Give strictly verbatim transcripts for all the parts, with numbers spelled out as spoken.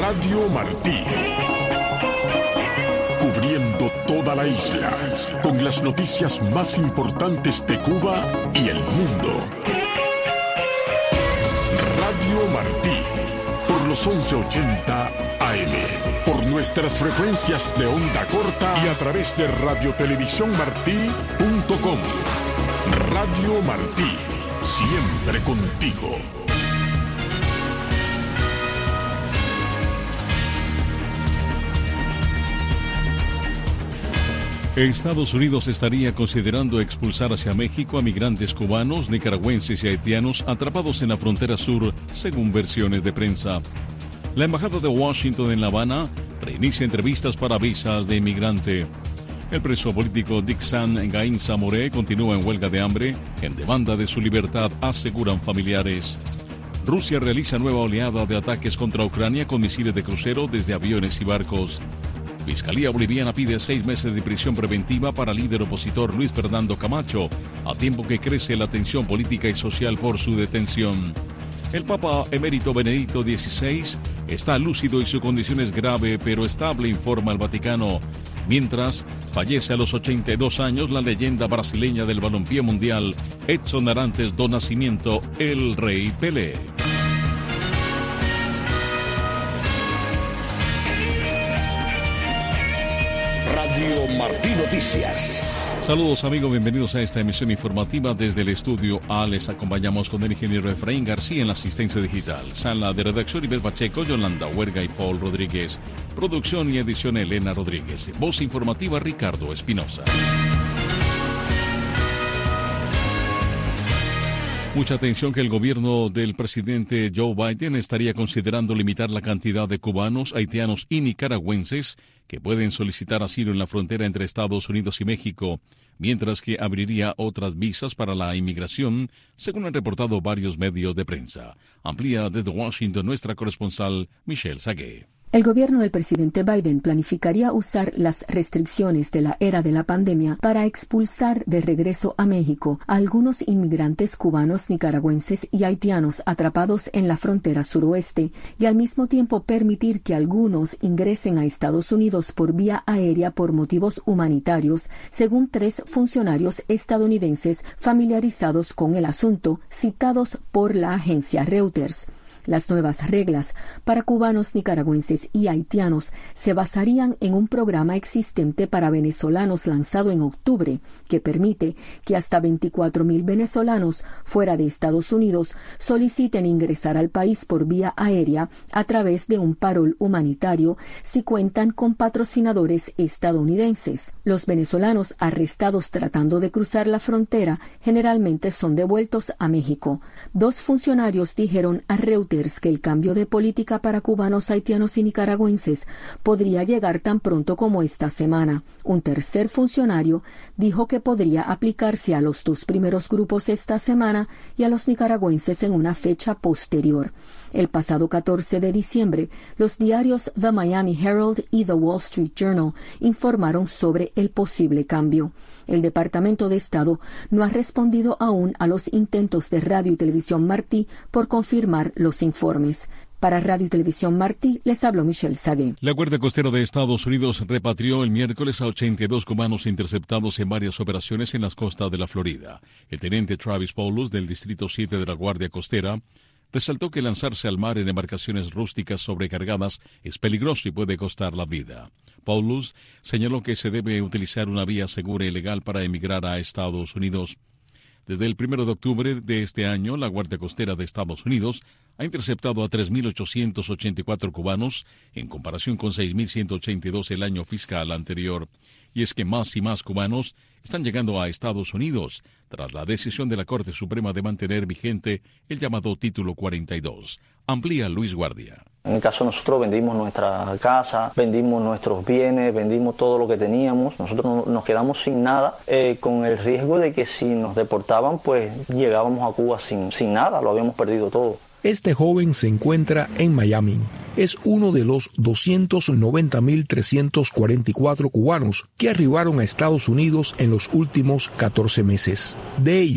Radio Martí. Cubriendo toda la isla, con las noticias más importantes de Cuba y el mundo. Radio Martí, por los once ochenta A M, por nuestras frecuencias de onda corta y a través de radio televisión martí punto com. Radio Martí, siempre contigo. Estados Unidos estaría considerando expulsar hacia México a migrantes cubanos, nicaragüenses y haitianos atrapados en la frontera sur, según versiones de prensa. La Embajada de Washington en La Habana reinicia entrevistas para visas de inmigrante. El preso político Dixon Gainza Moré continúa en huelga de hambre en demanda de su libertad, aseguran familiares. Rusia realiza nueva oleada de ataques contra Ucrania con misiles de crucero desde aviones y barcos. Fiscalía boliviana pide seis meses de prisión preventiva para líder opositor Luis Fernando Camacho, a tiempo que crece la tensión política y social por su detención. El Papa emérito Benedicto dieciséis está lúcido y su condición es grave pero estable, informa el Vaticano. Mientras, fallece a los ochenta y dos años la leyenda brasileña del balompié mundial, Edson Arantes do Nascimento, el Rey Pelé. Radio Martí Noticias. Saludos amigos, bienvenidos a esta emisión informativa desde el estudio A. Les acompañamos con el ingeniero Efraín García en la asistencia digital. Sala de redacción Iber Pacheco, Yolanda Huerga y Paul Rodríguez. Producción y edición Elena Rodríguez. Voz informativa Ricardo Espinosa. Mucha atención que el gobierno del presidente Joe Biden estaría considerando limitar la cantidad de cubanos, haitianos y nicaragüenses que pueden solicitar asilo en la frontera entre Estados Unidos y México, mientras que abriría otras visas para la inmigración, según han reportado varios medios de prensa. Amplía desde Washington nuestra corresponsal Michelle Sagué. El gobierno del presidente Biden planificaría usar las restricciones de la era de la pandemia para expulsar de regreso a México a algunos inmigrantes cubanos, nicaragüenses y haitianos atrapados en la frontera suroeste y al mismo tiempo permitir que algunos ingresen a Estados Unidos por vía aérea por motivos humanitarios, según tres funcionarios estadounidenses familiarizados con el asunto, citados por la agencia Reuters. Las nuevas reglas para cubanos, nicaragüenses y haitianos se basarían en un programa existente para venezolanos lanzado en octubre, que permite que hasta veinticuatro mil venezolanos fuera de Estados Unidos soliciten ingresar al país por vía aérea a través de un parol humanitario si cuentan con patrocinadores estadounidenses. Los venezolanos arrestados tratando de cruzar la frontera generalmente son devueltos a México. Dos funcionarios dijeron a Reuters que el cambio de política para cubanos, haitianos y nicaragüenses podría llegar tan pronto como esta semana. Un tercer funcionario dijo que podría aplicarse a los dos primeros grupos esta semana y a los nicaragüenses en una fecha posterior. El pasado catorce de diciembre, los diarios The Miami Herald y The Wall Street Journal informaron sobre el posible cambio. El Departamento de Estado no ha respondido aún a los intentos de Radio y Televisión Martí por confirmar los informes. Para Radio y Televisión Martí, les habló Michelle Sagué. La Guardia Costera de Estados Unidos repatrió el miércoles a ochenta y dos cubanos interceptados en varias operaciones en las costas de la Florida. El teniente Travis Paulus, del Distrito siete de la Guardia Costera, resaltó que lanzarse al mar en embarcaciones rústicas sobrecargadas es peligroso y puede costar la vida. Paulus señaló que se debe utilizar una vía segura y legal para emigrar a Estados Unidos. Desde el primero de octubre de este año, la Guardia Costera de Estados Unidos ha interceptado a tres mil ochocientos ochenta y cuatro cubanos, en comparación con seis mil ciento ochenta y dos el año fiscal anterior. Y es que más y más cubanos están llegando a Estados Unidos tras la decisión de la Corte Suprema de mantener vigente el llamado Título cuarenta y dos. Amplía Luis Guardia. En el caso de nosotros vendimos nuestra casa, vendimos nuestros bienes, vendimos todo lo que teníamos. Nosotros nos quedamos sin nada, eh, con el riesgo de que si nos deportaban, pues llegábamos a Cuba sin, sin nada, lo habíamos perdido todo. Este joven se encuentra en Miami. Es uno de los doscientos noventa mil trescientos cuarenta y cuatro cubanos que arribaron a Estados Unidos en los últimos catorce meses. De ellos,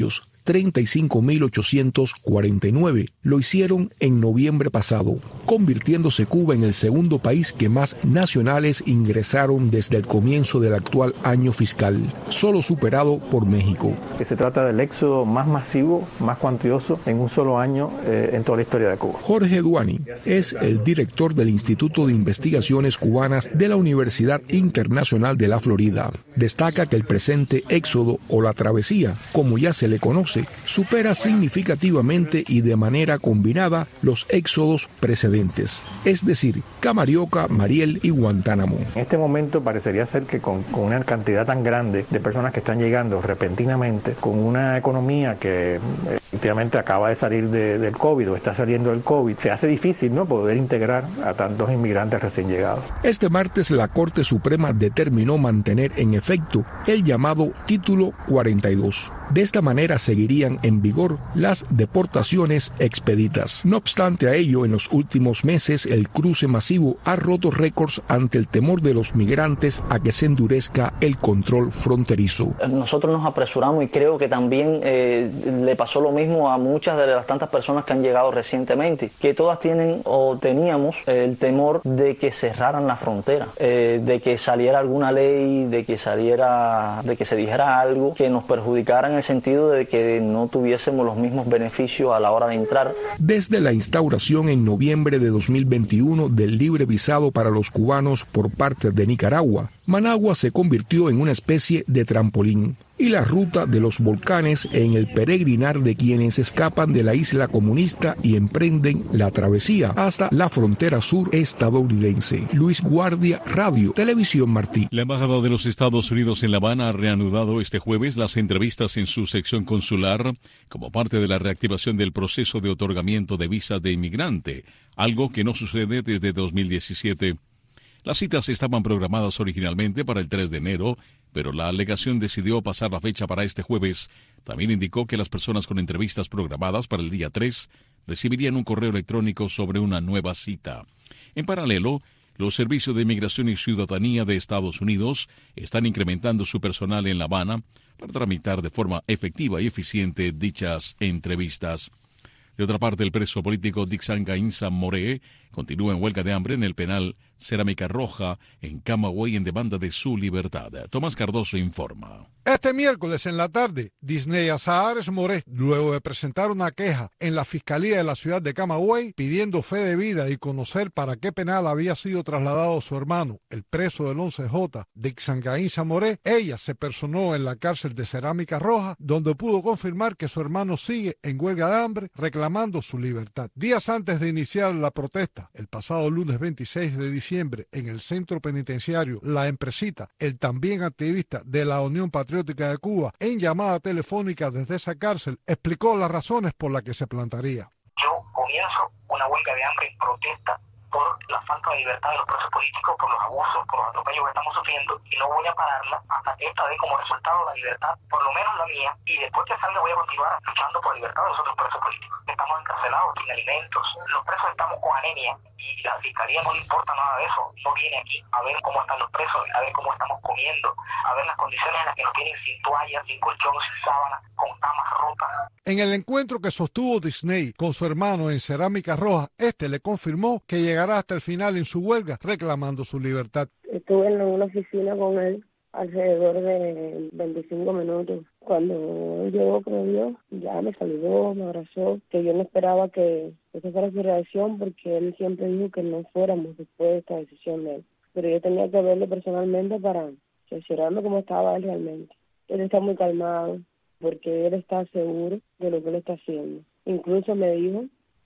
treinta y cinco mil ochocientos cuarenta y nueve lo hicieron en noviembre pasado, convirtiéndose Cuba en el segundo país que más nacionales ingresaron desde el comienzo del actual año fiscal, solo superado por México. Se trata del éxodo más masivo, más cuantioso en un solo año eh, en toda la historia de Cuba. Jorge Duani es el director del Instituto de Investigaciones Cubanas de la Universidad Internacional de la Florida. Destaca que el presente éxodo o la travesía, como ya se le conoce, supera significativamente y de manera combinada los éxodos precedentes, es decir, Camarioca, Mariel y Guantánamo. En este momento parecería ser que con, con una cantidad tan grande de personas que están llegando repentinamente, con una economía que efectivamente acaba de salir de, del COVID o está saliendo del COVID, se hace difícil, ¿no?, poder integrar a tantos inmigrantes recién llegados. Este martes la Corte Suprema determinó mantener en efecto el llamado Título cuarenta y dos. De esta manera seguirían en vigor las deportaciones expeditas. No obstante a ello, en los últimos meses el cruce masivo ha roto récords ante el temor de los migrantes a que se endurezca el control fronterizo. Nosotros nos apresuramos y creo que también eh, le pasó lo mismo a muchas de las tantas personas que han llegado recientemente, que todas tienen o teníamos el temor de que cerraran la frontera, eh, de que saliera alguna ley, de que saliera, de que se dijera algo que nos perjudicara en el sentido de que no tuviésemos los mismos beneficios a la hora de entrar. Desde la instauración en noviembre de dos mil veintiuno del libre visado para los cubanos por parte de Nicaragua, Managua se convirtió en una especie de trampolín y la ruta de los volcanes en el peregrinar de quienes escapan de la isla comunista y emprenden la travesía hasta la frontera sur estadounidense. Luis Guardia, Radio Televisión Martí. La Embajada de los Estados Unidos en La Habana ha reanudado este jueves las entrevistas en su sección consular como parte de la reactivación del proceso de otorgamiento de visas de inmigrante, algo que no sucede desde dos mil diecisiete. Las citas estaban programadas originalmente para el tres de enero, pero la alegación decidió pasar la fecha para este jueves. También indicó que las personas con entrevistas programadas para el día tres recibirían un correo electrónico sobre una nueva cita. En paralelo, los servicios de inmigración y ciudadanía de Estados Unidos están incrementando su personal en La Habana para tramitar de forma efectiva y eficiente dichas entrevistas. De otra parte, el preso político Dixon Gainza Moré continúa en huelga de hambre en el penal Cerámica Roja en Camagüey en demanda de su libertad. Tomás Cardoso informa. Este miércoles en la tarde, Disney Azahares Moré, luego de presentar una queja en la Fiscalía de la ciudad de Camagüey pidiendo fe de vida y conocer para qué penal había sido trasladado su hermano, el preso del once J, Dixon Gainza Moré, ella se personó en la cárcel de Cerámica Roja, donde pudo confirmar que su hermano sigue en huelga de hambre reclamando su libertad. Días antes de iniciar la protesta, el pasado lunes veintiséis de diciembre, en el centro penitenciario La Empresita, el también activista de la Unión Patriótica de Cuba, en llamada telefónica desde esa cárcel, explicó las razones por las que se plantaría. Yo comienzo una huelga de hambre en protesta por la falta de libertad de los presos políticos, por los abusos, por los atropellos que estamos sufriendo, y no voy a pararla hasta que esta dé como resultado la libertad, por lo menos la mía, y después que salga voy a continuar luchando por la libertad de los otros presos políticos. Estamos encarcelados, sin alimentos, los presos estamos con anemia, y la Fiscalía no le importa nada de eso, no viene aquí a ver cómo están los presos, a ver cómo estamos comiendo, a ver las condiciones en las que nos tienen sin toallas, sin colchón, sin sábanas, con camas rotas. En el encuentro que sostuvo Disney con su hermano en Cerámica Roja, este le confirmó que llegará hasta el final en su huelga reclamando su libertad. Estuve en una oficina con él alrededor de veinticinco minutos. Cuando él llegó, que me vio, ya me saludó, me abrazó, que yo no esperaba que esa fuera su reacción porque él siempre dijo que no fuéramos después de esta decisión de él. Pero yo tenía que verlo personalmente para cerciorarme cómo estaba él realmente. Él está muy calmado porque él está seguro de lo que él está haciendo. Incluso me dijo,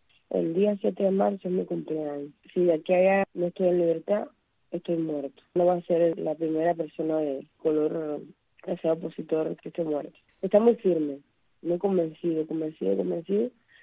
el día siete de marzo es mi cumpleaños. Si de aquí a allá no estoy en libertad, estoy muerto. No va a ser la primera persona de color que sea opositor que esté muerto. Está muy firme, muy convencido, convencido, convencido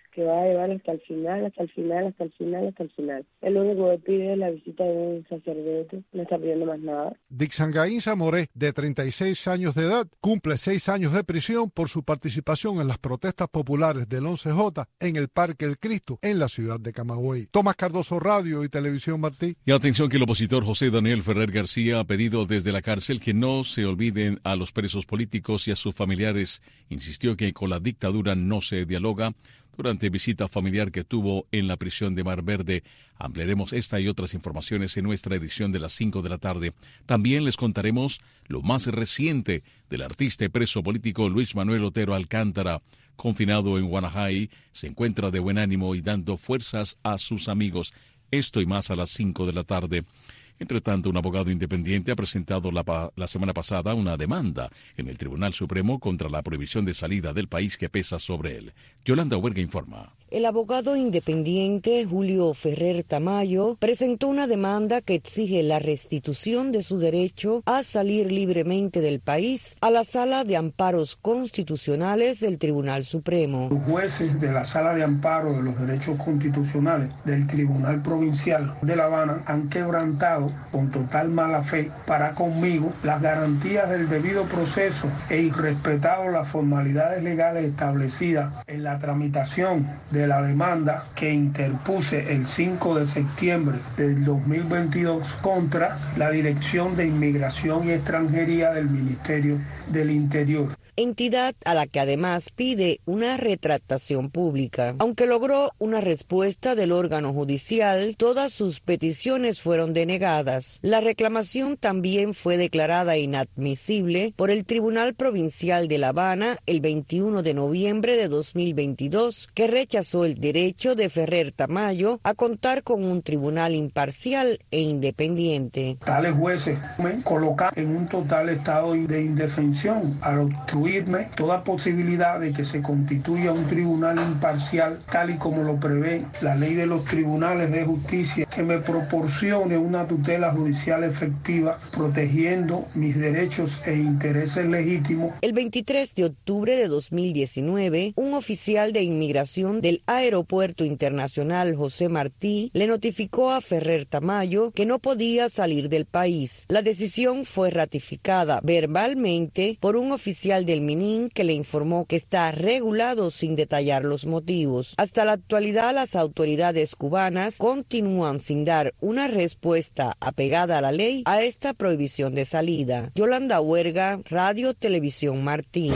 que va a llevar hasta el final, hasta el final, hasta el final, hasta el final. El único que pide es la visita de un sacerdote, no está pidiendo más nada. Dixangaínza Moré, de treinta y seis años de edad, cumple seis años de prisión por su participación en las protestas populares del once J en el Parque El Cristo, en la ciudad de Camagüey. Tomás Cardoso, Radio y Televisión Martí. Y atención que el opositor José Daniel Ferrer García ha pedido desde la cárcel que no se olviden a los presos políticos y a sus familiares. Insistió que con la dictadura no se dialoga. Durante visita familiar que tuvo en la prisión de Mar Verde. Ampliaremos esta y otras informaciones en nuestra edición de las cinco de la tarde. También les contaremos lo más reciente del artista y preso político Luis Manuel Otero Alcántara. Confinado en Guanajay, se encuentra de buen ánimo y dando fuerzas a sus amigos. Esto y más a las cinco de la tarde. Entre tanto, un abogado independiente ha presentado la, la semana pasada una demanda en el Tribunal Supremo contra la prohibición de salida del país que pesa sobre él. Yolanda Huerga informa. El abogado independiente Julio Ferrer Tamayo presentó una demanda que exige la restitución de su derecho a salir libremente del país a la Sala de Amparos Constitucionales del Tribunal Supremo. Los jueces de la Sala de Amparo de los Derechos Constitucionales del Tribunal Provincial de La Habana han quebrantado con total mala fe para conmigo las garantías del debido proceso e irrespetado las formalidades legales establecidas en la tramitación de de la demanda que interpuse el cinco de septiembre del dos mil veintidós contra la Dirección de Inmigración y Extranjería del Ministerio del Interior. Entidad a la que además pide una retractación pública. Aunque logró una respuesta del órgano judicial, todas sus peticiones fueron denegadas. La reclamación también fue declarada inadmisible por el Tribunal Provincial de La Habana el veintiuno de noviembre de dos mil veintidós, que rechazó el derecho de Ferrer Tamayo a contar con un tribunal imparcial e independiente. Tales jueces me colocan en un total estado de indefensión al obstruir toda posibilidad de que se constituya un tribunal imparcial tal y como lo prevé la ley de los tribunales de justicia, que me proporcione una tutela judicial efectiva protegiendo mis derechos e intereses legítimos. El veintitrés de octubre de dos mil diecinueve, un oficial de inmigración del Aeropuerto Internacional José Martí le notificó a Ferrer Tamayo que no podía salir del país. La decisión fue ratificada verbalmente por un oficial del Minin, que le informó que está regulado sin detallar los motivos. Hasta la actualidad, las autoridades cubanas continúan sin dar una respuesta apegada a la ley a esta prohibición de salida. Yolanda Huerga, Radio Televisión Martín.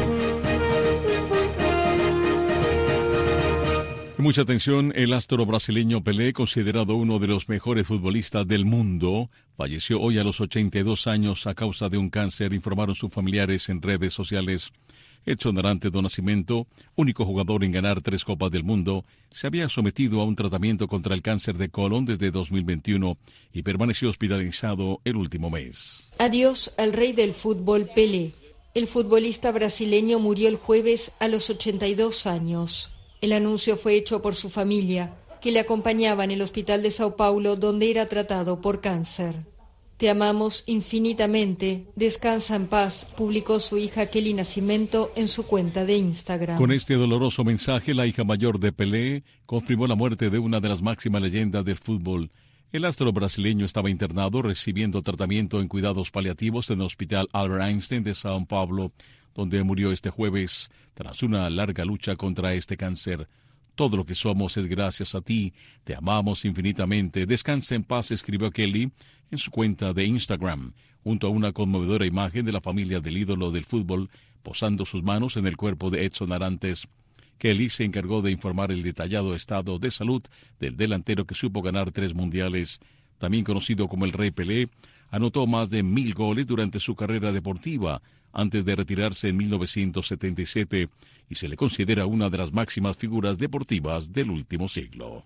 Mucha atención, el astro brasileño Pelé, considerado uno de los mejores futbolistas del mundo, falleció hoy a los ochenta y dos años a causa de un cáncer, informaron sus familiares en redes sociales. Edson Arantes do Nascimento, único jugador en ganar tres Copas del Mundo, se había sometido a un tratamiento contra el cáncer de colon desde dos mil veintiuno y permaneció hospitalizado el último mes. Adiós al rey del fútbol Pelé. El futbolista brasileño murió el jueves a los ochenta y dos años. El anuncio fue hecho por su familia, que le acompañaba en el hospital de Sao Paulo, donde era tratado por cáncer. Te amamos infinitamente, descansa en paz, publicó su hija Kelly Nascimento en su cuenta de Instagram. Con este doloroso mensaje, la hija mayor de Pelé confirmó la muerte de una de las máximas leyendas del fútbol. El astro brasileño estaba internado recibiendo tratamiento en cuidados paliativos en el Hospital Albert Einstein de São Paulo, donde murió este jueves tras una larga lucha contra este cáncer. Todo lo que somos es gracias a ti, te amamos infinitamente. Descansa en paz, escribió Kelly en su cuenta de Instagram, junto a una conmovedora imagen de la familia del ídolo del fútbol, posando sus manos en el cuerpo de Edson Arantes. Kelly se encargó de informar el detallado estado de salud del delantero que supo ganar tres mundiales. También conocido como el Rey Pelé, anotó más de mil goles durante su carrera deportiva, antes de retirarse en mil novecientos setenta y siete, y se le considera una de las máximas figuras deportivas del último siglo.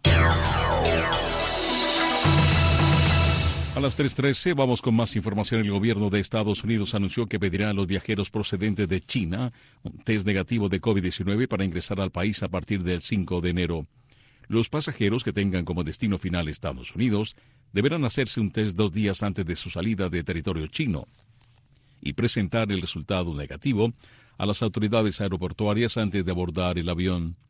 A las tres trece vamos con más información. El gobierno de Estados Unidos anunció que pedirá a los viajeros procedentes de China un test negativo de COVID diecinueve para ingresar al país a partir del cinco de enero. Los pasajeros que tengan como destino final Estados Unidos deberán hacerse un test dos días antes de su salida de territorio chino y presentar el resultado negativo a las autoridades aeroportuarias antes de abordar el avión.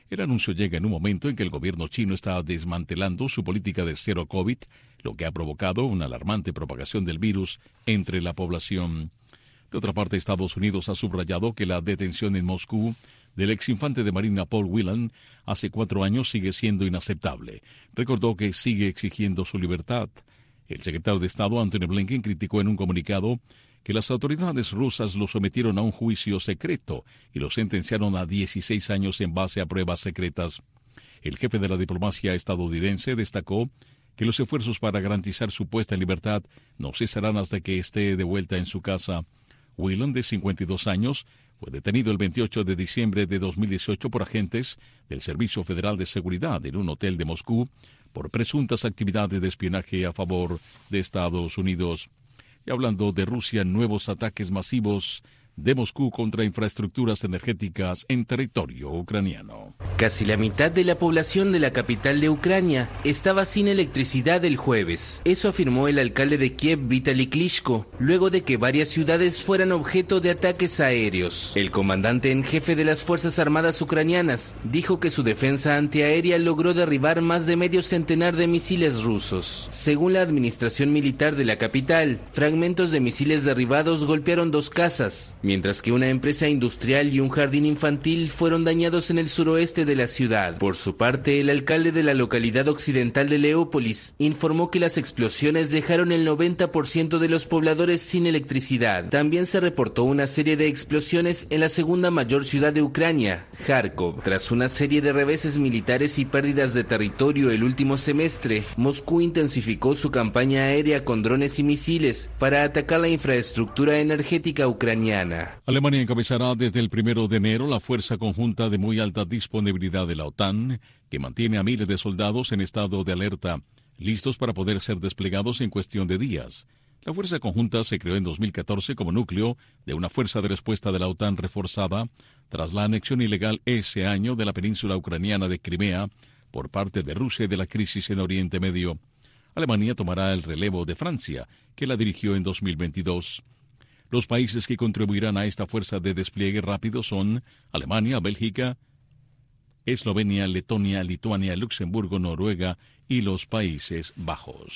El anuncio llega en un momento en que el gobierno chino está desmantelando su política de cero COVID, lo que ha provocado una alarmante propagación del virus entre la población. De otra parte, Estados Unidos ha subrayado que la detención en Moscú del exinfante de Marina Paul Whelan hace cuatro años sigue siendo inaceptable. Recordó que sigue exigiendo su libertad. El secretario de Estado, Antony Blinken, criticó en un comunicado que las autoridades rusas lo sometieron a un juicio secreto y lo sentenciaron a dieciséis años en base a pruebas secretas. El jefe de la diplomacia estadounidense destacó que los esfuerzos para garantizar su puesta en libertad no cesarán hasta que esté de vuelta en su casa. Whelan, de cincuenta y dos años, fue detenido el veintiocho de diciembre de dos mil dieciocho por agentes del Servicio Federal de Seguridad en un hotel de Moscú por presuntas actividades de espionaje a favor de Estados Unidos. Y hablando de Rusia, nuevos ataques masivos de Moscú contra infraestructuras energéticas en territorio ucraniano. Casi la mitad de la población de la capital de Ucrania estaba sin electricidad el jueves. Eso afirmó el alcalde de Kiev, Vitaly Klitschko, luego de que varias ciudades fueran objeto de ataques aéreos. El comandante en jefe de las Fuerzas Armadas ucranianas dijo que su defensa antiaérea logró derribar más de medio centenar de misiles rusos. Según la administración militar de la capital, fragmentos de misiles derribados golpearon dos casas, mientras que una empresa industrial y un jardín infantil fueron dañados en el suroeste de la ciudad. Por su parte, el alcalde de la localidad occidental de Leópolis informó que las explosiones dejaron el noventa por ciento de los pobladores sin electricidad. También se reportó una serie de explosiones en la segunda mayor ciudad de Ucrania, Kharkov. Tras una serie de reveses militares y pérdidas de territorio el último semestre, Moscú intensificó su campaña aérea con drones y misiles para atacar la infraestructura energética ucraniana. Alemania encabezará desde el primero de enero la fuerza conjunta de muy alta disponibilidad de la OTAN, que mantiene a miles de soldados en estado de alerta, listos para poder ser desplegados en cuestión de días. La fuerza conjunta se creó en dos mil catorce como núcleo de una fuerza de respuesta de la OTAN reforzada tras la anexión ilegal ese año de la península ucraniana de Crimea por parte de Rusia y de la crisis en Oriente Medio. Alemania tomará el relevo de Francia, que la dirigió en dos mil veintidós. Los países que contribuirán a esta fuerza de despliegue rápido son Alemania, Bélgica, Eslovenia, Letonia, Lituania, Luxemburgo, Noruega y los Países Bajos.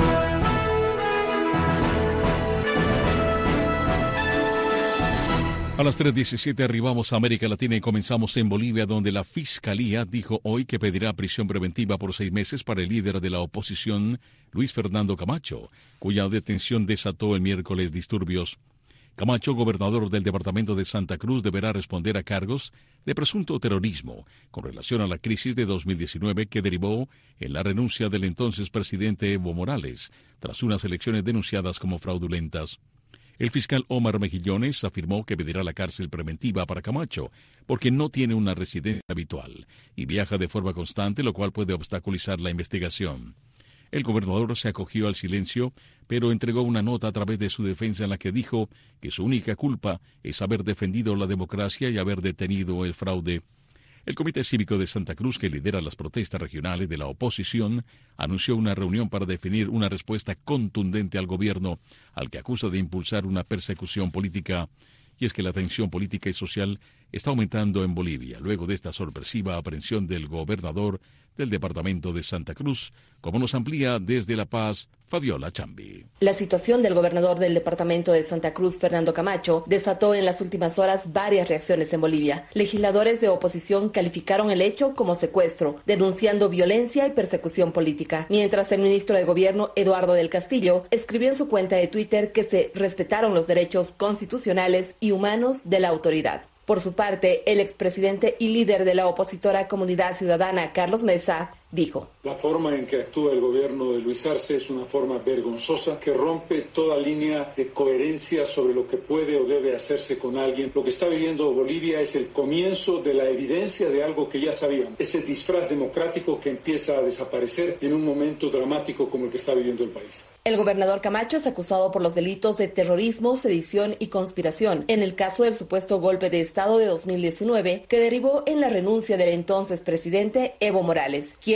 A las tres diecisiete arribamos a América Latina y comenzamos en Bolivia, donde la Fiscalía dijo hoy que pedirá prisión preventiva por seis meses para el líder de la oposición, Luis Fernando Camacho, cuya detención desató el miércoles disturbios. Camacho, gobernador del departamento de Santa Cruz, deberá responder a cargos de presunto terrorismo con relación a la crisis de dos mil diecinueve que derivó en la renuncia del entonces presidente Evo Morales tras unas elecciones denunciadas como fraudulentas. El fiscal Omar Mejillones afirmó que pedirá la cárcel preventiva para Camacho porque no tiene una residencia habitual y viaja de forma constante, lo cual puede obstaculizar la investigación. El gobernador se acogió al silencio, pero entregó una nota a través de su defensa en la que dijo que su única culpa es haber defendido la democracia y haber detenido el fraude. El Comité Cívico de Santa Cruz, que lidera las protestas regionales de la oposición, anunció una reunión para definir una respuesta contundente al gobierno, al que acusa de impulsar una persecución política. Y es que la tensión política y social está aumentando en Bolivia, luego de esta sorpresiva aprehensión del gobernador del departamento de Santa Cruz, como nos amplía desde La Paz, Fabiola Chambi. La situación del gobernador del departamento de Santa Cruz, Fernando Camacho, desató en las últimas horas varias reacciones en Bolivia. Legisladores de oposición calificaron el hecho como secuestro, denunciando violencia y persecución política, mientras el ministro de Gobierno, Eduardo del Castillo, escribió en su cuenta de Twitter que se respetaron los derechos constitucionales y humanos de la autoridad. Por su parte, el expresidente y líder de la opositora Comunidad Ciudadana, Carlos Mesa, dijo: La forma en que actúa el gobierno de Luis Arce es una forma vergonzosa que rompe toda línea de coherencia sobre lo que puede o debe hacerse con alguien. Lo que está viviendo Bolivia es el comienzo de la evidencia de algo que ya sabían, ese disfraz democrático que empieza a desaparecer en un momento dramático como el que está viviendo el país. El gobernador Camacho es acusado por los delitos de terrorismo, sedición y conspiración en el caso del supuesto golpe de Estado de dos mil diecinueve que derivó en la renuncia del entonces presidente Evo Morales, quien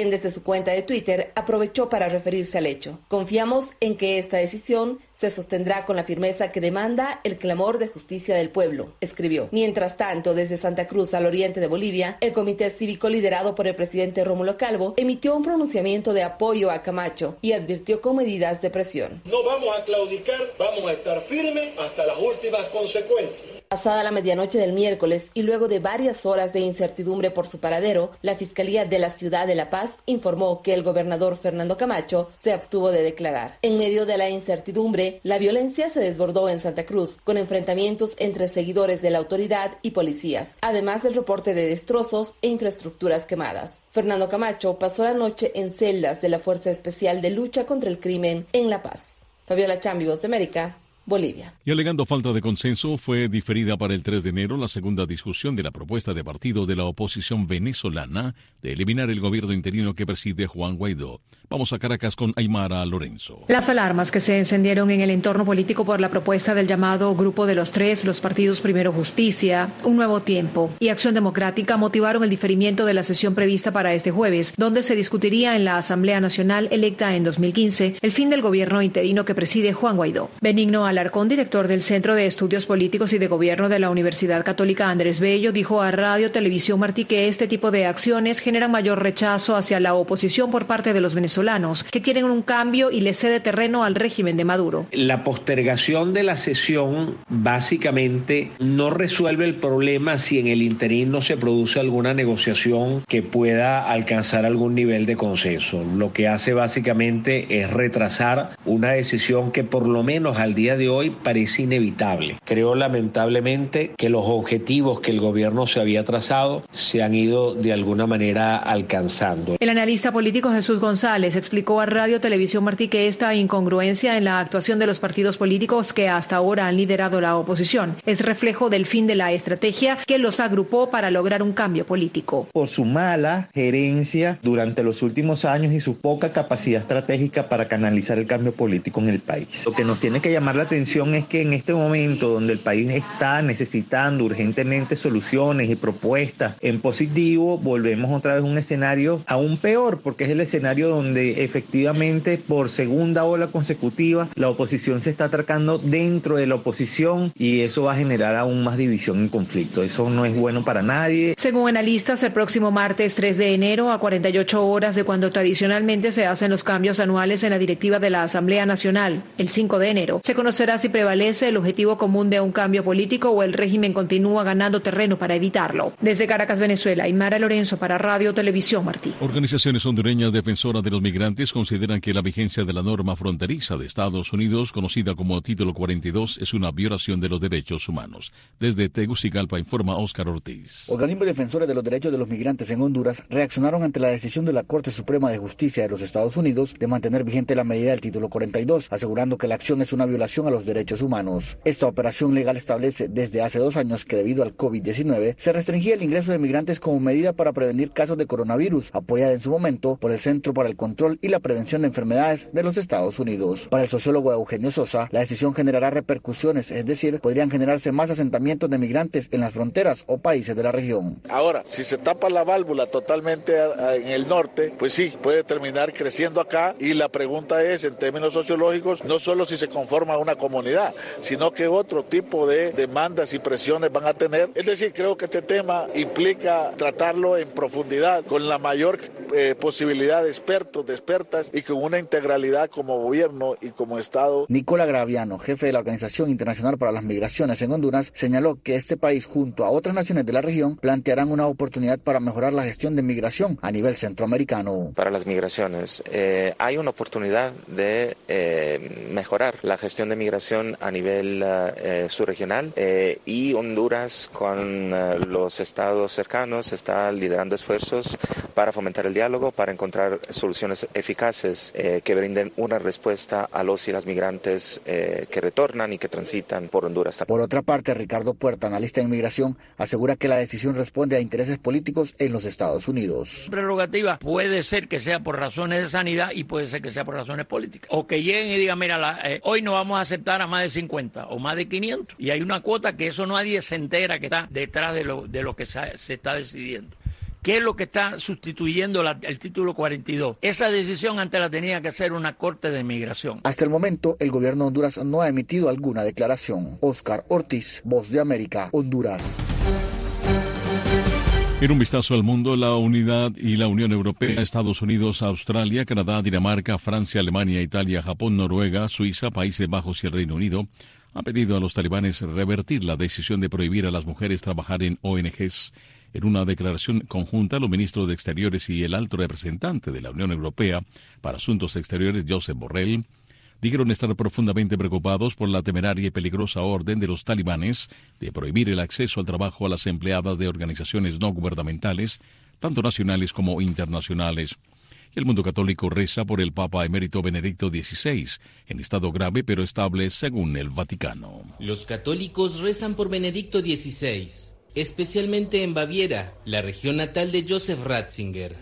quien desde su cuenta de Twitter aprovechó para referirse al hecho. Confiamos en que esta decisión se sostendrá con la firmeza que demanda el clamor de justicia del pueblo, escribió. Mientras tanto, desde Santa Cruz al oriente de Bolivia, el comité cívico liderado por el presidente Rómulo Calvo emitió un pronunciamiento de apoyo a Camacho y advirtió con medidas de presión. No vamos a claudicar, vamos a estar firmes hasta las últimas consecuencias. Pasada la medianoche del miércoles y luego de varias horas de incertidumbre por su paradero, la Fiscalía de la Ciudad de La Paz informó que el gobernador Fernando Camacho se abstuvo de declarar. En medio de la incertidumbre, la violencia se desbordó en Santa Cruz, con enfrentamientos entre seguidores de la autoridad y policías, además del reporte de destrozos e infraestructuras quemadas. Fernando Camacho pasó la noche en celdas de la Fuerza Especial de Lucha contra el Crimen en La Paz. Fabiola Chambi, Voz de América, Bolivia. Y alegando falta de consenso, fue diferida para el tres de enero la segunda discusión de la propuesta de partido de la oposición venezolana de eliminar el gobierno interino que preside Juan Guaidó. Vamos a Caracas con Aymara Lorenzo. Las alarmas que se encendieron en el entorno político por la propuesta del llamado Grupo de los Tres, los partidos Primero Justicia, Un Nuevo Tiempo y Acción Democrática motivaron el diferimiento de la sesión prevista para este jueves, donde se discutiría en la Asamblea Nacional electa en dos mil quince el fin del gobierno interino que preside Juan Guaidó. Benigno Alarcón, director del Centro de Estudios Políticos y de Gobierno de la Universidad Católica Andrés Bello, dijo a Radio Televisión Martí que este tipo de acciones generan mayor rechazo hacia la oposición por parte de los venezolanos, que quieren un cambio y le cede terreno al régimen de Maduro. La postergación de la sesión básicamente no resuelve el problema si en el interín no se produce alguna negociación que pueda alcanzar algún nivel de consenso. Lo que hace básicamente es retrasar una decisión que por lo menos al día de hoy parece inevitable. Creo lamentablemente que los objetivos que el gobierno se había trazado se han ido de alguna manera alcanzando. El analista político Jesús González explicó a Radio Televisión Martí que esta incongruencia en la actuación de los partidos políticos que hasta ahora han liderado la oposición es reflejo del fin de la estrategia que los agrupó para lograr un cambio político. Por su mala gerencia durante los últimos años y su poca capacidad estratégica para canalizar el cambio político en el país. Lo que nos tiene que llamar la atención es que en este momento donde el país está necesitando urgentemente soluciones y propuestas en positivo, volvemos otra vez a un escenario aún peor, porque es el escenario donde efectivamente por segunda ola consecutiva la oposición se está atracando dentro de la oposición y eso va a generar aún más división y conflicto. Eso no es bueno para nadie. Según analistas, el próximo martes tres de enero, a cuarenta y ocho horas de cuando tradicionalmente se hacen los cambios anuales en la directiva de la Asamblea Nacional, el cinco de enero, se conocerá si prevalece el objetivo común de un cambio político o el régimen continúa ganando terreno para evitarlo. Desde Caracas, Venezuela, Aymara Lorenzo para Radio Televisión Martí. Organizaciones hondureñas defensoras de los migrantes consideran que la vigencia de la norma fronteriza de Estados Unidos, conocida como Título cuarenta y dos, es una violación de los derechos humanos. Desde Tegucigalpa informa Óscar Ortiz. Organismos defensores de los derechos de los migrantes en Honduras reaccionaron ante la decisión de la Corte Suprema de Justicia de los Estados Unidos de mantener vigente la medida del Título cuarenta y dos, asegurando que la acción es una violación a los derechos humanos. Esta operación legal establece desde hace dos años que debido al COVID diecinueve se restringía el ingreso de migrantes como medida para prevenir casos de coronavirus, apoyada en su momento por el Centro para el Control y la Prevención de Enfermedades de los Estados Unidos. Para el sociólogo Eugenio Sosa, la decisión generará repercusiones, es decir, podrían generarse más asentamientos de migrantes en las fronteras o países de la región. Ahora, si se tapa la válvula totalmente en el norte, pues sí, puede terminar creciendo acá y la pregunta es, en términos sociológicos, no solo si se conforma una comunidad, sino que otro tipo de demandas y presiones van a tener. Es decir, creo que este tema implica tratarlo en profundidad, con la mayor eh, posibilidad de expertos, de expertas y con una integralidad como gobierno y como Estado. Nicola Graviano, jefe de la Organización Internacional para las Migraciones en Honduras, señaló que este país, junto a otras naciones de la región, plantearán una oportunidad para mejorar la gestión de migración a nivel centroamericano. Para las migraciones, eh, hay una oportunidad de eh, mejorar la gestión de migración a nivel eh, subregional eh, y Honduras con eh, los estados cercanos está liderando esfuerzos para fomentar el diálogo, para encontrar soluciones eficaces eh, que brinden una respuesta a los y las migrantes eh, que retornan y que transitan por Honduras. Por otra parte, Ricardo Puerta, analista en inmigración, asegura que la decisión responde a intereses políticos en los Estados Unidos. Prerrogativa puede ser que sea por razones de sanidad y puede ser que sea por razones políticas. O que lleguen y digan, mira, la, eh, hoy no vamos a aceptar a más de cincuenta o más de quinientos. Y hay una cuota que eso nadie se entera que está detrás de lo, de lo que se, se está decidiendo. ¿Qué es lo que está sustituyendo la, el título cuarenta y dos? Esa decisión antes la tenía que hacer una corte de migración. Hasta el momento, el gobierno de Honduras no ha emitido alguna declaración. Oscar Ortiz, Voz de América, Honduras. En un vistazo al mundo, la Unidad y la Unión Europea, Estados Unidos, Australia, Canadá, Dinamarca, Francia, Alemania, Italia, Japón, Noruega, Suiza, Países Bajos y el Reino Unido han pedido a los talibanes revertir la decisión de prohibir a las mujeres trabajar en O N Ges. En una declaración conjunta, los ministros de Exteriores y el alto representante de la Unión Europea para Asuntos Exteriores, Josep Borrell, dijeron estar profundamente preocupados por la temeraria y peligrosa orden de los talibanes de prohibir el acceso al trabajo a las empleadas de organizaciones no gubernamentales, tanto nacionales como internacionales. El mundo católico reza por el Papa emérito Benedicto dieciséis, en estado grave pero estable según el Vaticano. Los católicos rezan por Benedicto dieciséis, especialmente en Baviera, la región natal de Joseph Ratzinger.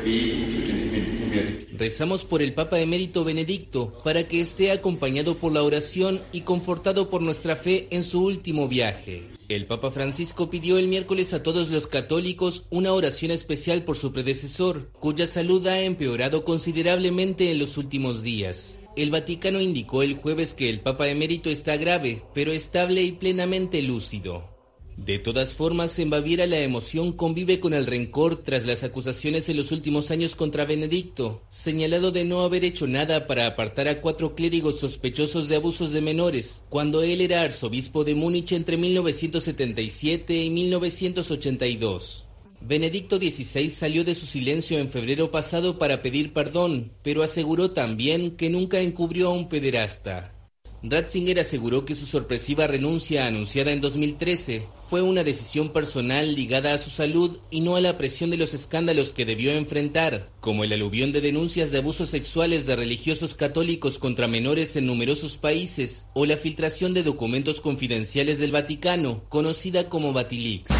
Rezamos por el Papa emérito Benedicto para que esté acompañado por la oración y confortado por nuestra fe en su último viaje. El Papa Francisco pidió el miércoles a todos los católicos una oración especial por su predecesor, cuya salud ha empeorado considerablemente en los últimos días. El Vaticano indicó el jueves que el Papa emérito está grave, pero estable y plenamente lúcido. De todas formas, en Baviera la emoción convive con el rencor tras las acusaciones en los últimos años contra Benedicto, señalado de no haber hecho nada para apartar a cuatro clérigos sospechosos de abusos de menores, cuando él era arzobispo de Múnich entre mil novecientos setenta y siete y mil novecientos ochenta y dos. Benedicto dieciséis salió de su silencio en febrero pasado para pedir perdón, pero aseguró también que nunca encubrió a un pederasta. Ratzinger aseguró que su sorpresiva renuncia anunciada en dos mil trece fue una decisión personal ligada a su salud y no a la presión de los escándalos que debió enfrentar, como el aluvión de denuncias de abusos sexuales de religiosos católicos contra menores en numerosos países o la filtración de documentos confidenciales del Vaticano, conocida como Vatileaks.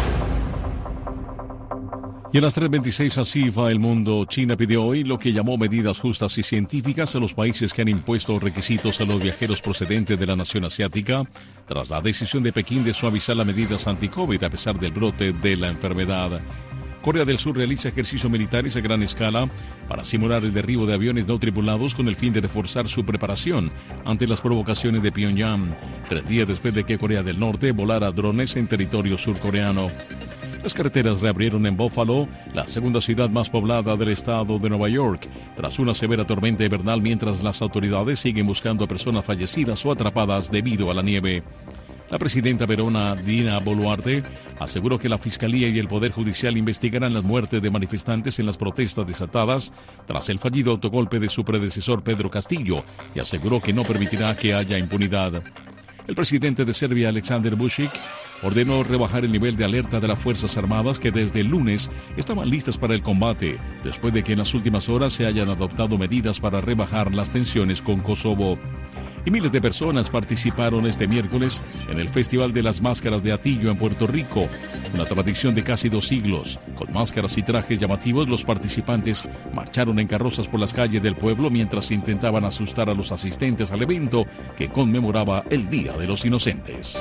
Y a las tres veintiséis así va el mundo. China pidió hoy lo que llamó medidas justas y científicas a los países que han impuesto requisitos a los viajeros procedentes de la nación asiática tras la decisión de Pekín de suavizar las medidas anti-COVID a pesar del brote de la enfermedad. Corea del Sur realiza ejercicios militares a gran escala para simular el derribo de aviones no tripulados con el fin de reforzar su preparación ante las provocaciones de Pyongyang, tres días después de que Corea del Norte volara drones en territorio surcoreano. Las carreteras reabrieron en Buffalo, la segunda ciudad más poblada del estado de Nueva York, tras una severa tormenta invernal, mientras las autoridades siguen buscando a personas fallecidas o atrapadas debido a la nieve. La presidenta peruana Dina Boluarte aseguró que la Fiscalía y el Poder Judicial investigarán las muertes de manifestantes en las protestas desatadas tras el fallido autogolpe de su predecesor Pedro Castillo y aseguró que no permitirá que haya impunidad. El presidente de Serbia, Aleksandar Vučić, ordenó rebajar el nivel de alerta de las Fuerzas Armadas que desde el lunes estaban listas para el combate, después de que en las últimas horas se hayan adoptado medidas para rebajar las tensiones con Kosovo. Y miles de personas participaron este miércoles en el Festival de las Máscaras de Atillo en Puerto Rico, una tradición de casi dos siglos. Con máscaras y trajes llamativos, los participantes marcharon en carrozas por las calles del pueblo mientras intentaban asustar a los asistentes al evento que conmemoraba el Día de los Inocentes.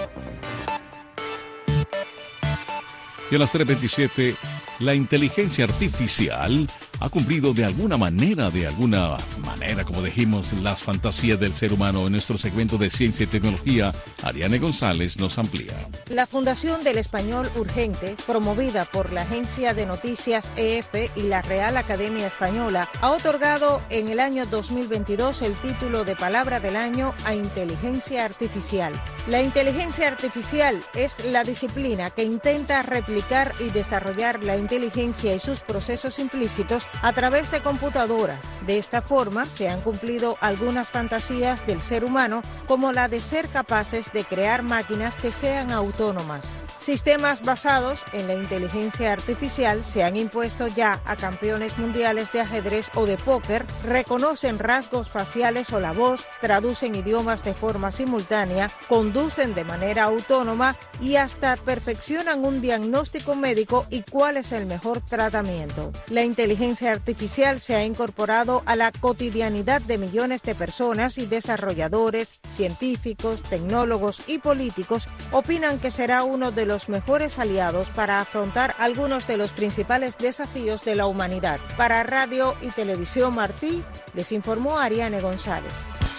Y a las tres veintisiete, la inteligencia artificial ha cumplido de alguna manera, de alguna manera, como dijimos, las fantasías del ser humano. En nuestro segmento de Ciencia y Tecnología, Ariane González nos amplía. La Fundación del Español Urgente, promovida por la agencia de noticias E F y la Real Academia Española, ha otorgado en el año dos mil veintidós el título de Palabra del Año a Inteligencia Artificial. La inteligencia artificial es la disciplina que intenta replicar y desarrollar la inteligencia y sus procesos implícitos a través de computadoras. De esta forma se han cumplido algunas fantasías del ser humano, como la de ser capaces de crear máquinas que sean autónomas. Sistemas basados en la inteligencia artificial se han impuesto ya a campeones mundiales de ajedrez o de póker, reconocen rasgos faciales o la voz, traducen idiomas de forma simultánea, conducen de manera autónoma y hasta perfeccionan un diagnóstico médico y cuál es el mejor tratamiento. La inteligencia inteligencia artificial se ha incorporado a la cotidianidad de millones de personas y desarrolladores, científicos, tecnólogos y políticos opinan que será uno de los mejores aliados para afrontar algunos de los principales desafíos de la humanidad. Para Radio y Televisión Martí, les informó Ariane González.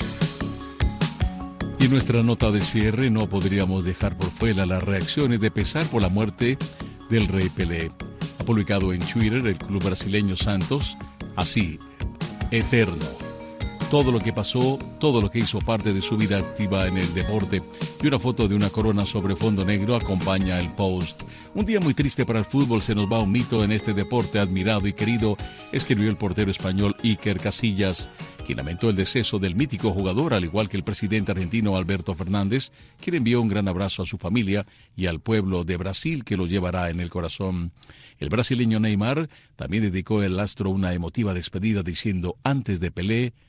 Y en nuestra nota de cierre no podríamos dejar por fuera las reacciones de pesar por la muerte del rey Pelé. Ha publicado en Twitter el club brasileño Santos, así, eterno. Todo lo que pasó, todo lo que hizo parte de su vida activa en el deporte, y una foto de una corona sobre fondo negro acompaña el post. Un día muy triste para el fútbol, se nos va un mito en este deporte admirado y querido, escribió el portero español Iker Casillas, quien lamentó el deceso del mítico jugador, al igual que el presidente argentino Alberto Fernández, quien envió un gran abrazo a su familia y al pueblo de Brasil, que lo llevará en el corazón. El brasileño Neymar también dedicó al astro una emotiva despedida diciendo: antes de Pelé,